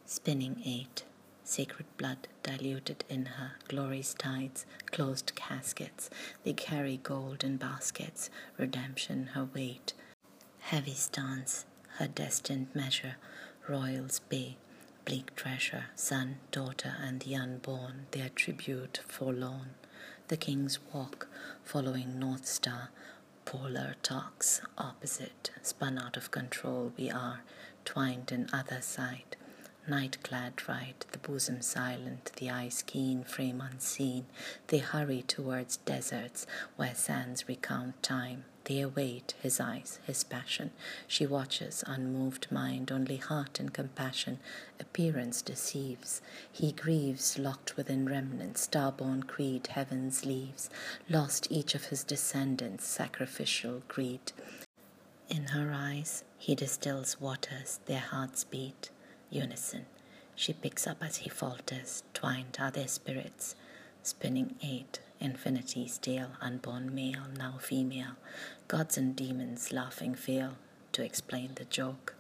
Spinning 8. Sacred blood diluted in her, glory's tides, closed caskets. They carry gold in baskets, redemption her weight. Heavy stance, her destined measure, royals bay, bleak treasure, son, daughter, and the unborn, their tribute forlorn. The king's walk, following North Star, polar talks, opposite, spun out of control we are, twined in other sight. Night-clad ride, the bosom silent, the eyes keen, frame unseen. They hurry towards deserts where sands recount time. They await his eyes, his passion. She watches, unmoved mind, only heart and compassion. Appearance deceives. He grieves, locked within remnants, star-born creed, heavens leaves. Lost each of his descendants, sacrificial greed. In her eyes, he distills waters, their hearts beat. Unison, she picks up as he falters, twined are their spirits. Spinning 8, infinity's tale, unborn male, now female. Gods and demons laughing fail to explain the joke.